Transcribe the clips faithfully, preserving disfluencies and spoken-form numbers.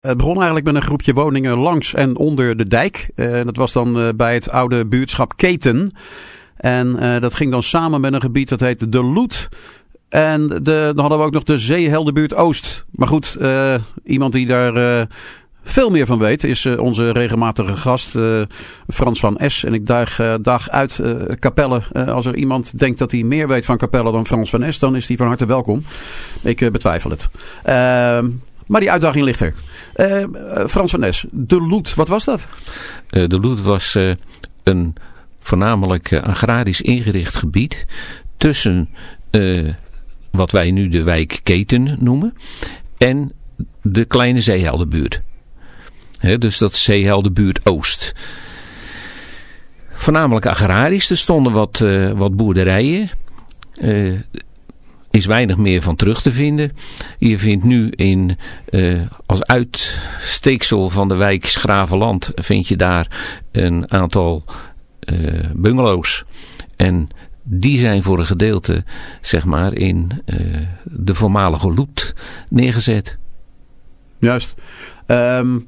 Het begon eigenlijk met een groepje woningen langs en onder de dijk. Uh, dat was dan uh, bij het oude buurtschap Keten. En uh, dat ging dan samen met een gebied dat heette De Loet. En de, dan hadden we ook nog de Zeeheldenbuurt Oost. Maar goed, uh, iemand die daar uh, veel meer van weet is uh, onze regelmatige gast uh, Frans van Es. En ik daag, uh, daag uit uh, Capelle. Uh, als er iemand denkt dat hij meer weet van Capelle dan Frans van Es, dan is hij van harte welkom. Ik uh, betwijfel het. Uh, Maar die uitdaging ligt er. Uh, Frans van Es, De Loet, wat was dat? Uh, de Loet was uh, een voornamelijk uh, agrarisch ingericht gebied tussen uh, wat wij nu de wijk Keten noemen en de kleine Zeeheldenbuurt. He, dus dat Zeeheldenbuurt Oost. Voornamelijk agrarisch, er stonden wat, uh, wat boerderijen. Uh, is weinig meer van terug te vinden. Je vindt nu in, uh, als uitsteeksel van de wijk Schravenland, vind je daar een aantal uh, bungalows. En die zijn voor een gedeelte, zeg maar, in uh, de voormalige Loet neergezet. Juist. Um,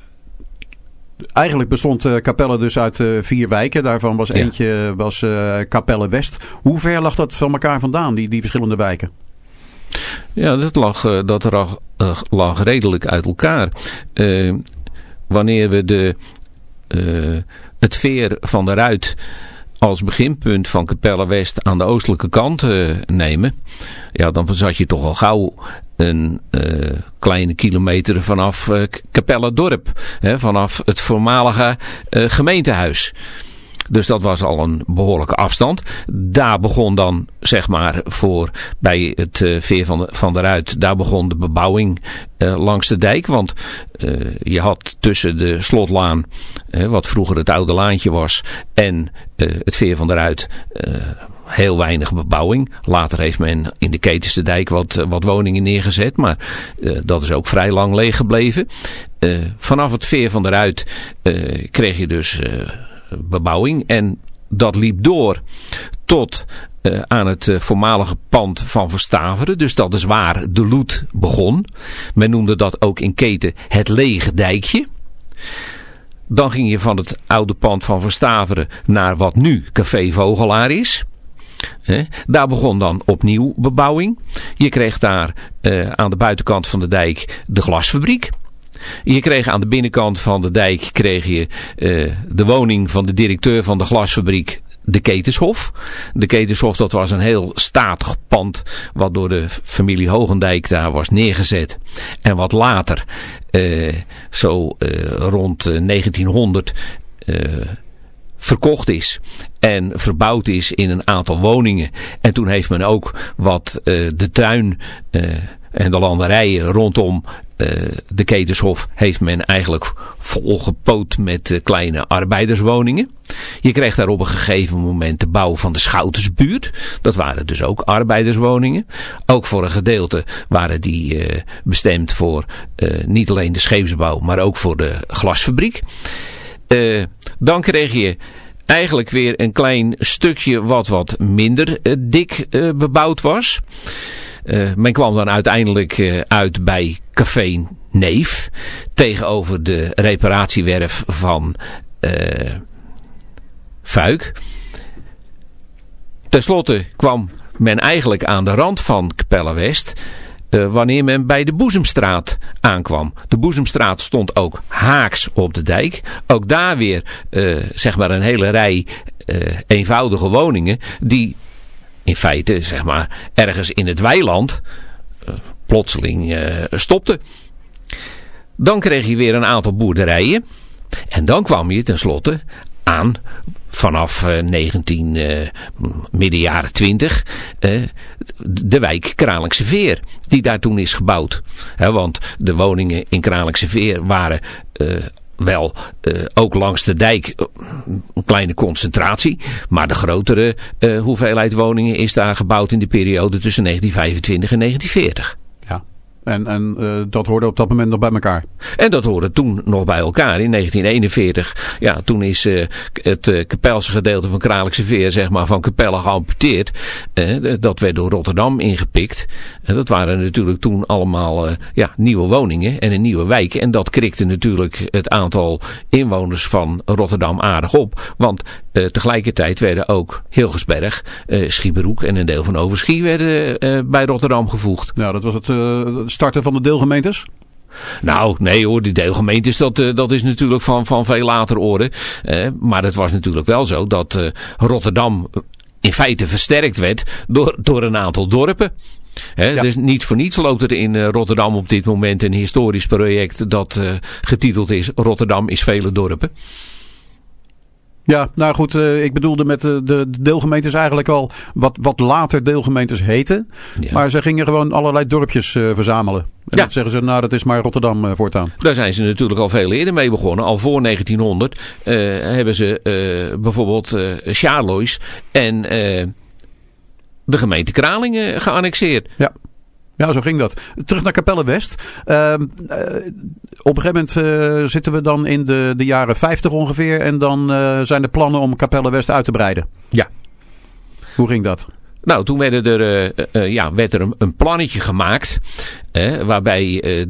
eigenlijk bestond uh, Capelle dus uit uh, vier wijken. Daarvan was ja. eentje was, uh, Capelle West. Hoe ver lag dat van elkaar vandaan, die, die verschillende wijken? Ja, dat lag, uh, dat lag, uh, lag redelijk uit elkaar. Uh, wanneer we de, uh, het veer van de Ruit als beginpunt van Capelle West aan de oostelijke kant uh, nemen, ja, dan zat je toch al gauw een uh, kleine kilometer vanaf uh, Capelle Dorp, hè, vanaf het voormalige uh, gemeentehuis. Dus dat was al een behoorlijke afstand. Daar begon dan, zeg maar, voor bij het uh, veer van de, van de Ruit, daar begon de bebouwing uh, langs de dijk. Want uh, je had tussen de Slotlaan, uh, wat vroeger het oude laantje was, en uh, het veer van de Ruit uh, heel weinig bebouwing. Later heeft men in de Ketense dijk wat, wat woningen neergezet, maar uh, dat is ook vrij lang leeg gebleven. Uh, vanaf het veer van de Ruit uh, kreeg je dus Uh, bebouwing en dat liep door tot uh, aan het uh, voormalige pand van Verstaveren. Dus dat is waar de Loet begon. Men noemde dat ook in Keten het lege dijkje. Dan ging je van het oude pand van Verstaveren naar wat nu Café Vogelaar is. He, daar begon dan opnieuw bebouwing. Je kreeg daar uh, aan de buitenkant van de dijk de glasfabriek. Je kreeg aan de binnenkant van de dijk kreeg je uh, de woning van de directeur van de glasfabriek, de Ketenshof. De Ketenshof, dat was een heel statig pand wat door de familie Hogendijk daar was neergezet. En wat later, uh, zo uh, rond uh, negentienhonderd, uh, verkocht is en verbouwd is in een aantal woningen. En toen heeft men ook wat uh, de tuin uh, en de landerijen rondom Uh, de Ketenshof heeft men eigenlijk volgepoot met uh, kleine arbeiderswoningen. Je kreeg daar op een gegeven moment de bouw van de Schoutersbuurt. Dat waren dus ook arbeiderswoningen. Ook voor een gedeelte waren die uh, bestemd voor uh, niet alleen de scheepsbouw, maar ook voor de glasfabriek. Uh, dan kreeg je eigenlijk weer een klein stukje wat wat minder uh, dik uh, bebouwd was. Uh, men kwam dan uiteindelijk uh, uit bij Café Neef tegenover de reparatiewerf van uh, Fuik. Ten slotte kwam men eigenlijk aan de rand van Capelle West uh, wanneer men bij de Boezemstraat aankwam. De Boezemstraat stond ook haaks op de dijk. Ook daar weer uh, zeg maar een hele rij uh, eenvoudige woningen die in feite, zeg maar, ergens in het weiland uh, plotseling uh, stopte. Dan kreeg je weer een aantal boerderijen. En dan kwam je tenslotte aan, vanaf uh, negentien, uh, midden jaren twintig, uh, de wijk Kralingse Veer, die daar toen is gebouwd. He, want de woningen in Kralingse Veer waren Uh, wel uh, ook langs de dijk uh, een kleine concentratie. Maar de grotere uh, hoeveelheid woningen is daar gebouwd in de periode tussen negentien vijfentwintig en negentien veertig. Ja. En, en uh, dat hoorde op dat moment nog bij elkaar. En dat hoorde toen nog bij elkaar. In negentien eenenveertig, ja, toen is uh, het uh, Kapelse gedeelte van Kralingse Veer, zeg maar, van Capelle geamputeerd. Uh, dat werd door Rotterdam ingepikt. En dat waren natuurlijk toen allemaal uh, ja, nieuwe woningen en een nieuwe wijk. En dat krikte natuurlijk het aantal inwoners van Rotterdam aardig op. Want uh, tegelijkertijd werden ook Hilgersberg, uh, Schieberoek en een deel van Overschie werden uh, bij Rotterdam gevoegd. Ja, dat was het uh, starten van de deelgemeentes? Nou, nee hoor, die deelgemeentes, dat, uh, dat is natuurlijk van, van veel later orde. Uh, maar het was natuurlijk wel zo dat uh, Rotterdam in feite versterkt werd door, door een aantal dorpen. He, ja. Dus niet voor niets loopt er in uh, Rotterdam op dit moment een historisch project dat uh, getiteld is Rotterdam is vele dorpen. Ja, nou goed, uh, ik bedoelde met de, de deelgemeentes eigenlijk al wat, wat later deelgemeentes heten. Ja. Maar ze gingen gewoon allerlei dorpjes uh, verzamelen. En ja. Dan zeggen ze, nou dat is maar Rotterdam uh, voortaan. Daar zijn ze natuurlijk al veel eerder mee begonnen. Al voor negentienhonderd uh, hebben ze uh, bijvoorbeeld uh, Charlois en uh, de gemeente Kralingen geannexeerd. Ja. Ja, zo ging dat. Terug naar Capelle West. Uh, uh, op een gegeven moment uh, zitten we dan in de, de jaren vijftig ongeveer. En dan uh, zijn er plannen om Capelle West uit te breiden. Ja. Hoe ging dat? Nou, toen werden er, uh, uh, ja, werd er een, een plannetje gemaakt. Uh, waarbij uh,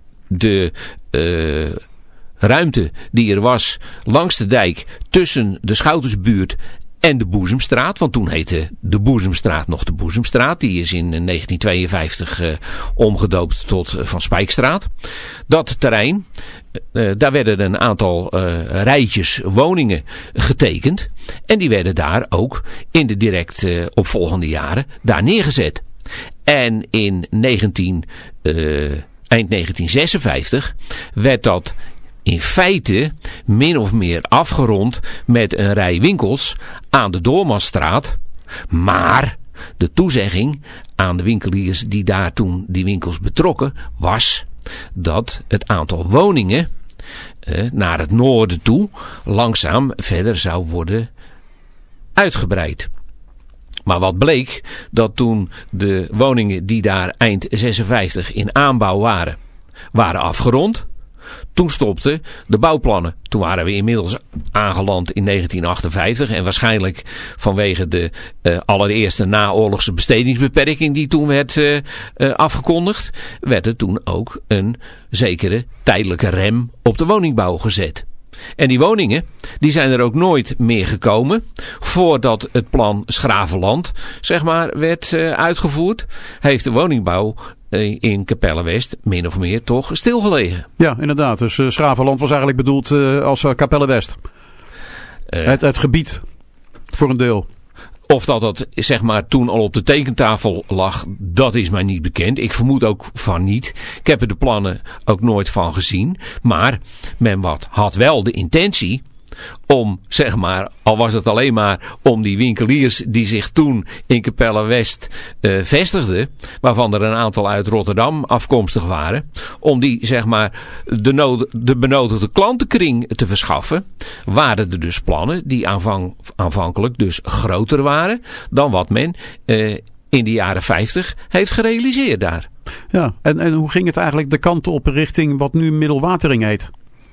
de uh, ruimte die er was langs de dijk tussen de Schoutersbuurt en de Boezemstraat, want toen heette de Boezemstraat nog de Boezemstraat. Die is in negentien tweeënvijftig uh, omgedoopt tot uh, Van Spijkstraat. Dat terrein, uh, daar werden een aantal uh, rijtjes woningen getekend. En die werden daar ook in de direct uh, opvolgende jaren daar neergezet. En in negentien, uh, eind negentien zesenvijftig werd dat in feite min of meer afgerond met een rij winkels aan de Doormanstraat. Maar de toezegging aan de winkeliers die daar toen die winkels betrokken was dat het aantal woningen eh, naar het noorden toe langzaam verder zou worden uitgebreid. Maar wat bleek, dat toen de woningen die daar eind zesenvijftig in aanbouw waren, waren afgerond. Toen stopten de bouwplannen. Toen waren we inmiddels aangeland in negentien achtenvijftig. En waarschijnlijk vanwege de uh, allereerste naoorlogse bestedingsbeperking die toen werd uh, uh, afgekondigd, werd er toen ook een zekere tijdelijke rem op de woningbouw gezet. En die woningen, die zijn er ook nooit meer gekomen voordat het plan Schravenland, zeg maar, werd uh, uitgevoerd. Heeft de woningbouw in Capelle West min of meer toch stilgelegen. Ja, inderdaad. Dus uh, Schravenland was eigenlijk bedoeld uh, als uh, Capelle West. Uh, het, het gebied, voor een deel. Of dat dat, zeg maar, toen al op de tekentafel lag, dat is mij niet bekend. Ik vermoed ook van niet. Ik heb er de plannen ook nooit van gezien. Maar men wat had wel de intentie om, zeg maar, al was het alleen maar om die winkeliers die zich toen in Capelle West uh, vestigden, waarvan er een aantal uit Rotterdam afkomstig waren, om die, zeg maar, de, nood, de benodigde klantenkring te verschaffen, waren er dus plannen die aanvang, aanvankelijk dus groter waren dan wat men uh, in de jaren vijftig heeft gerealiseerd daar. Ja, en, en hoe ging het eigenlijk de kant op richting wat nu Middelwatering heet?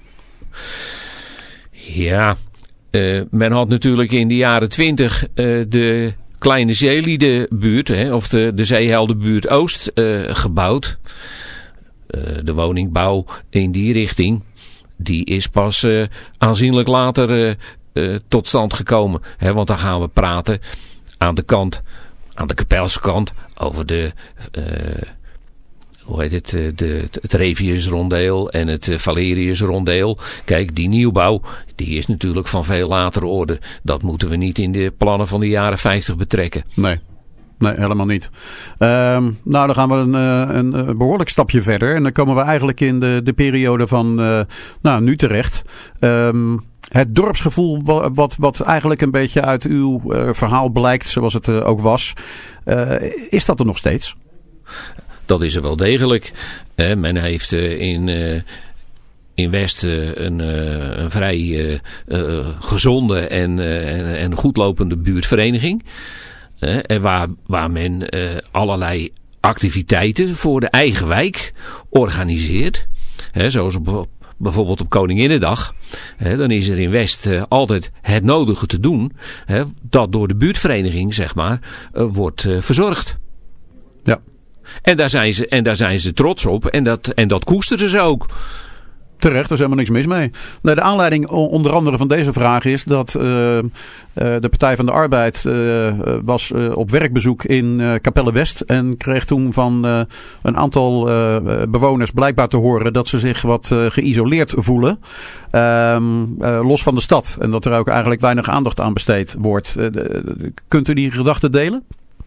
Ja, uh, men had natuurlijk in de jaren twintig uh, de Kleine Zeeliedenbuurt, hè, of de, de Zeeheldenbuurt Oost uh, gebouwd. Uh, de woningbouw in die richting, die is pas uh, aanzienlijk later uh, uh, tot stand gekomen. Hè, want dan gaan we praten aan de kant, aan de Capelse kant, over de... Uh, hoe heet het, de, het Revius-rondeel en het Valerius-rondeel. Kijk, die nieuwbouw, die is natuurlijk van veel latere orde. Dat moeten we niet in de plannen van de jaren vijftig betrekken. Nee. Nee, helemaal niet. Um, nou, dan gaan we een, een, een behoorlijk stapje verder. En dan komen we eigenlijk in de, de periode van uh, nou, nu terecht. Um, het dorpsgevoel wat, wat eigenlijk een beetje uit uw uh, verhaal blijkt, zoals het uh, ook was. Uh, is dat er nog steeds? Dat is er wel degelijk. Eh, men heeft uh, in, uh, in West uh, een, uh, een vrij uh, uh, gezonde en, uh, en, en goedlopende buurtvereniging. Uh, en waar, waar men uh, allerlei activiteiten voor de eigen wijk organiseert. Hè, zoals op, bijvoorbeeld op Koninginnedag. Hè, dan is er in West uh, altijd het nodige te doen. Hè, dat door de buurtvereniging, zeg maar, uh, wordt uh, verzorgd. Ja. En daar zijn ze, en daar zijn ze trots op. En dat, en dat koesteren ze ook. Terecht, er is helemaal niks mis mee. Nee, de aanleiding onder andere van deze vraag is dat uh, uh, de Partij van de Arbeid uh, was uh, op werkbezoek in uh, Capelle West. En kreeg toen van uh, een aantal uh, bewoners blijkbaar te horen dat ze zich wat uh, geïsoleerd voelen. Um, uh, los van de stad. En dat er ook eigenlijk weinig aandacht aan besteed wordt. Uh, de, kunt u die gedachte delen?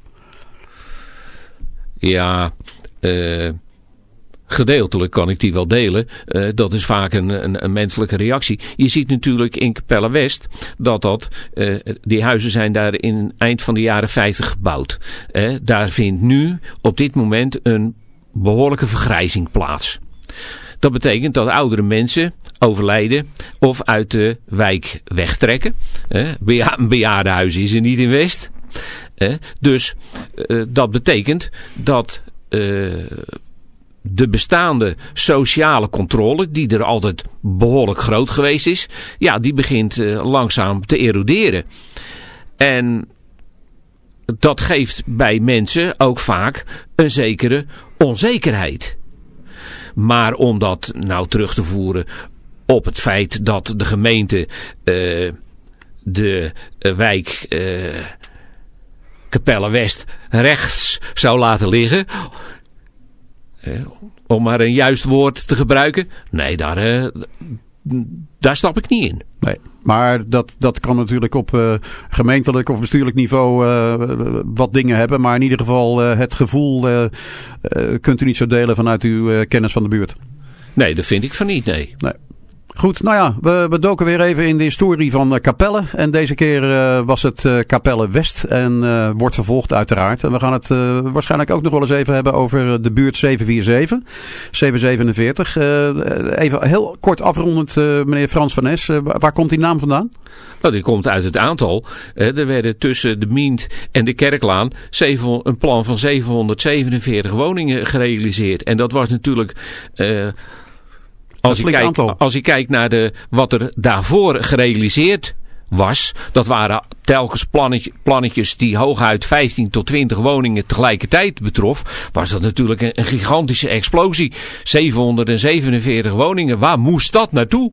Ja, uh... gedeeltelijk kan ik die wel delen. Uh, dat is vaak een, een, een menselijke reactie. Je ziet natuurlijk in Capelle West dat dat, uh, die huizen zijn daar in eind van de jaren vijftig gebouwd. Uh, daar vindt nu op dit moment een behoorlijke vergrijzing plaats. Dat betekent dat oudere mensen overlijden of uit de wijk wegtrekken. Uh, beja- een bejaardenhuis is er niet in West. Uh, dus uh, dat betekent dat Uh, de bestaande sociale controle, die er altijd behoorlijk groot geweest is, ja, die begint uh, langzaam te eroderen. En dat geeft bij mensen ook vaak een zekere onzekerheid. Maar om dat nou terug te voeren op het feit dat de gemeente uh, de uh, wijk uh, Capelle West rechts zou laten liggen, Uh, om maar een juist woord te gebruiken. Nee, daar, uh, daar stap ik niet in. Nee, maar dat, dat kan natuurlijk op uh, gemeentelijk of bestuurlijk niveau uh, wat dingen hebben. Maar in ieder geval uh, het gevoel uh, uh, kunt u niet zo delen vanuit uw uh, kennis van de buurt. Nee, dat vind ik van niet, nee. Nee. Goed, nou ja, we, we doken weer even in de historie van uh, Capelle. En deze keer uh, was het uh, Capelle West en uh, wordt vervolgd uiteraard. En we gaan het uh, waarschijnlijk ook nog wel eens even hebben over de buurt zeven vier zeven, zeven zevenenveertig. Uh, even heel kort afrondend, uh, meneer Frans van Nes, uh, waar komt die naam vandaan? Nou, die komt uit het aantal. Uh, er werden tussen de Mient en de Kerklaan zeven, een plan van zevenhonderdzevenenveertig woningen gerealiseerd. En dat was natuurlijk Uh, Als je, kijkt, als je kijkt naar de, wat er daarvoor gerealiseerd was, dat waren telkens plannetje, plannetjes die hooguit vijftien tot twintig woningen tegelijkertijd betrof, was dat natuurlijk een, een gigantische explosie. zevenhonderdzevenenveertig woningen, waar moest dat naartoe?